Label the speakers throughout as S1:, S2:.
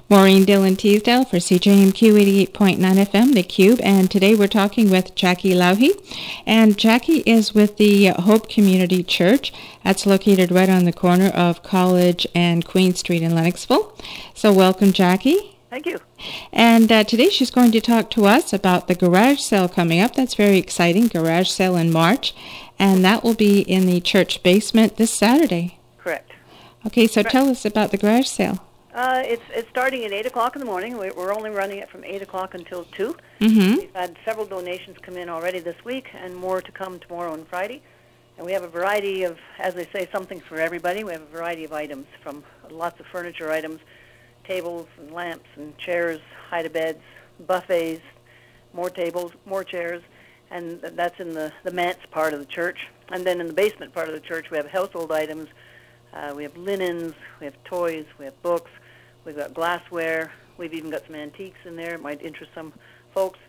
S1: Maureen Dillon Teasdale for CJMQ 88.9 FM, The Cube, and today we're talking with Jackie Lauhi. And Jackie is with the Hope Community Church. That's located right on the corner of College and Queen Street in Lennoxville. So welcome, Jackie.
S2: Thank you.
S1: And today she's going to talk to us about the garage sale coming up. That's very exciting, garage sale in March. And that will be in the church basement this Saturday.
S2: Correct.
S1: Okay, so tell us about the garage sale.
S2: It's starting at 8 o'clock in the morning. We're only running it from 8 o'clock until 2.
S1: Mm-hmm.
S2: We've had several donations come in already this week and more to come tomorrow and Friday. And we have a variety of, as they say, something for everybody. We have a variety of items, from lots of furniture items, tables and lamps and chairs, hide-a-beds, buffets, more tables, more chairs. And that's in the manse part of the church. And then in the basement part of the church, we have household items. We have linens, we have toys, we have books, we've got glassware, we've even got some antiques in there. It might interest some folks.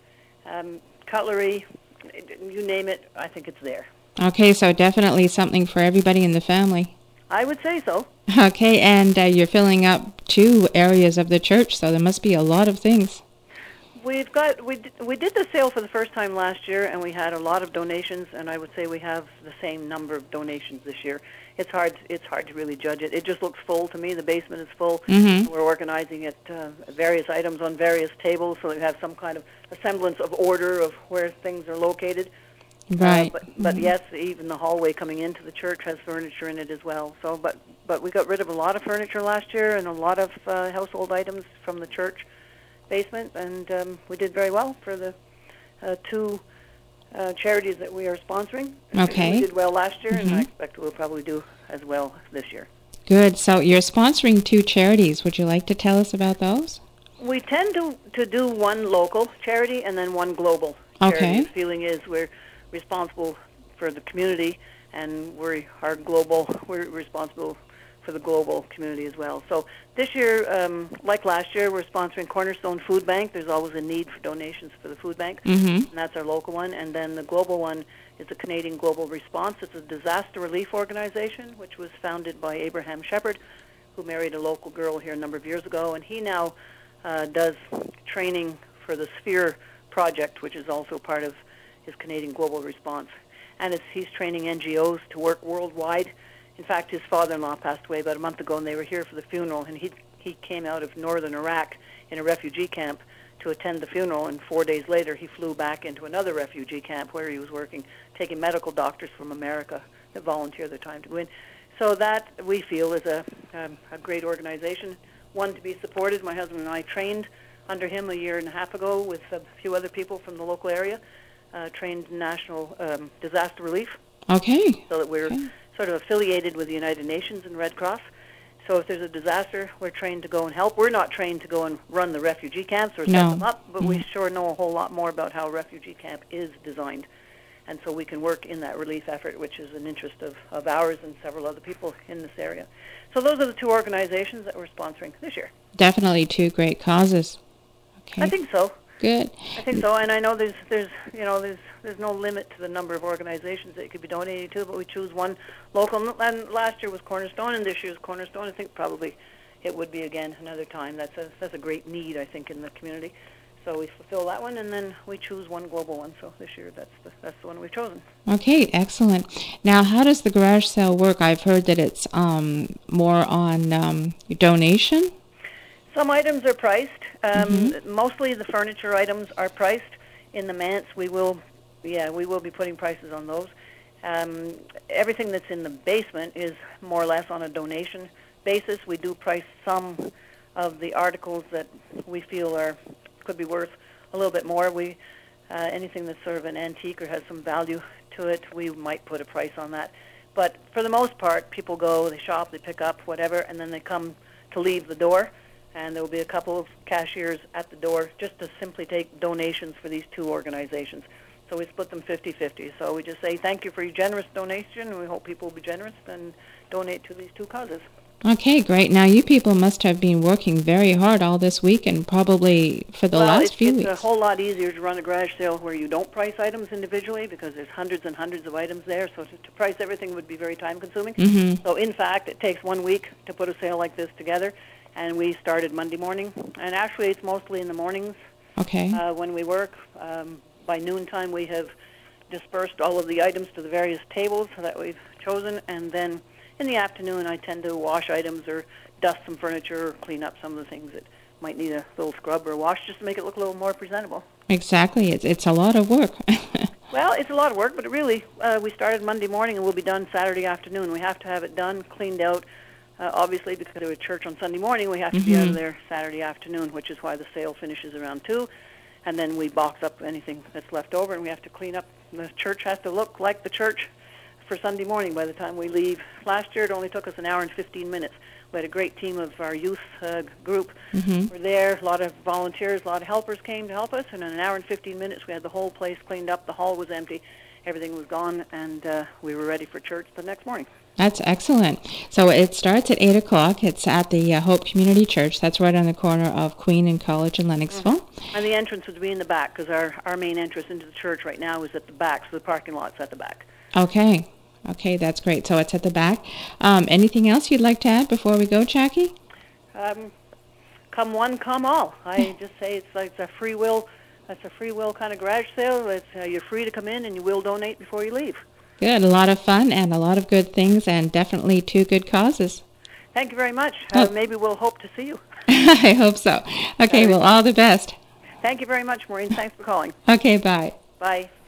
S2: Cutlery, you name it, I think it's there.
S1: Okay, so definitely something for everybody in the family.
S2: I would say so.
S1: Okay, and you're filling up 2 areas of the church, so there must be a lot of things.
S2: We did the sale for the first time last year, and we had a lot of donations, and I would say we have the same number of donations this year. It's hard to really judge it. It just looks full to me. The basement is full.
S1: Mm-hmm.
S2: We're organizing it, various items on various tables, so we have some kind of a semblance of order of where things are located.
S1: Right.
S2: But yes, even the hallway coming into the church has furniture in it as well. So, but we got rid of a lot of furniture last year and a lot of household items from the church basement, and we did very well for the 2 charities that we are sponsoring.
S1: Okay.
S2: We did well last year,
S1: Mm-hmm.
S2: and I expect we'll probably do as well this year.
S1: Good. So you're sponsoring 2 charities. Would you like to tell us about those?
S2: We tend to do one local charity and then one global charity.
S1: Okay.
S2: The feeling is we're responsible for the community, and we're responsible for the global community as well. So this year, like last year, we're sponsoring Cornerstone Food Bank. There's always a need for donations for the food bank,
S1: Mm-hmm.
S2: and that's our local one. And then the global one is the Canadian Global Response. It's a disaster relief organization which was founded by Abraham Shepherd, who married a local girl here a number of years ago, and he now does training for the Sphere project, which is also part of his Canadian Global Response. And he's training NGOs to work worldwide. In fact, his father-in-law passed away about a month ago, and they were here for the funeral, and he came out of northern Iraq in a refugee camp to attend the funeral, and 4 days later he flew back into another refugee camp where he was working, taking medical doctors from America that volunteer their time to go in. So that, we feel, is a great organization, one to be supported. My husband and I trained under him a year and a half ago with a few other people from the local area, trained in national disaster relief.
S1: Okay.
S2: So that we're sort of affiliated with the United Nations and Red Cross. So if there's a disaster, we're trained to go and help. We're not trained to go and run the refugee camps or set them up, but we sure know a whole lot more about how a refugee camp is designed. And so we can work in that relief effort, which is an interest of ours and several other people in this area. So those are the 2 organizations that we're sponsoring this year.
S1: Definitely 2 great causes. Okay.
S2: I think so.
S1: Good.
S2: I think so, and I know there's no limit to the number of organizations that it could be donated to, but we choose one local. And last year was Cornerstone, and this year's Cornerstone. I think probably it would be again another time. That's a great need, I think, in the community. So we fulfill that one, and then we choose one global one. So this year, that's the one we've chosen.
S1: Okay, excellent. Now, how does the garage sale work? I've heard that it's more on donation.
S2: Some items are priced. Mostly the furniture items are priced. In the manse, we will be putting prices on those. Everything that's in the basement is more or less on a donation basis. We do price some of the articles that we feel could be worth a little bit more. Anything that's sort of an antique or has some value to it, we might put a price on that. But for the most part, people go, they shop, they pick up whatever, and then they come to leave the door. And there will be a couple of cashiers at the door just to simply take donations for these 2 organizations. So we split them 50-50. So we just say thank you for your generous donation, and we hope people will be generous and donate to these 2 causes.
S1: Okay, great. Now, you people must have been working very hard all this week and probably for the last few weeks.
S2: It's a whole lot easier to run a garage sale where you don't price items individually because there's hundreds and hundreds of items there. So to price everything would be very time-consuming.
S1: Mm-hmm.
S2: So, in fact, it takes 1 week to put a sale like this together. and we started Monday morning. And actually, it's mostly in the mornings
S1: Okay.
S2: when we work. By noontime, we have dispersed all of the items to the various tables that we've chosen, and then in the afternoon, I tend to wash items or dust some furniture or clean up some of the things that might need a little scrub or wash just to make it look a little more presentable.
S1: Exactly. It's a lot of work.
S2: Well, it's a lot of work, but really, we started Monday morning and we'll be done Saturday afternoon. We have to have it done, cleaned out. Obviously, because of a church on Sunday morning, we have to be out of there Saturday afternoon, which is why the sale finishes around 2. And then we box up anything that's left over, and we have to clean up. The church has to look like the church for Sunday morning by the time we leave. Last year, it only took us an hour and 15 minutes. We had a great team of our youth group. Were there. A lot of volunteers, a lot of helpers came to help us, and in an hour and 15 minutes, we had the whole place cleaned up. The hall was empty. Everything was gone, and we were ready for church the next morning.
S1: That's excellent. So it starts at 8 o'clock. It's at the Hope Community Church. That's right on the corner of Queen and College in Lennoxville.
S2: And the entrance would be in the back, because our main entrance into the church right now is at the back, so the parking lot's at the back.
S1: Okay. Okay, that's great. So it's at the back. Anything else you'd like to add before we go, Jackie?
S2: Come one, come all. I just say it's like a free will. That's a free will kind of garage sale. It's, you're free to come in, and you will donate before you leave.
S1: Good. A lot of fun and a lot of good things, and definitely 2 good causes.
S2: Thank you very much. Maybe we'll hope to see you.
S1: I hope so. Okay, well, all the best.
S2: Thank you very much, Maureen. Thanks for calling.
S1: Okay, bye.
S2: Bye.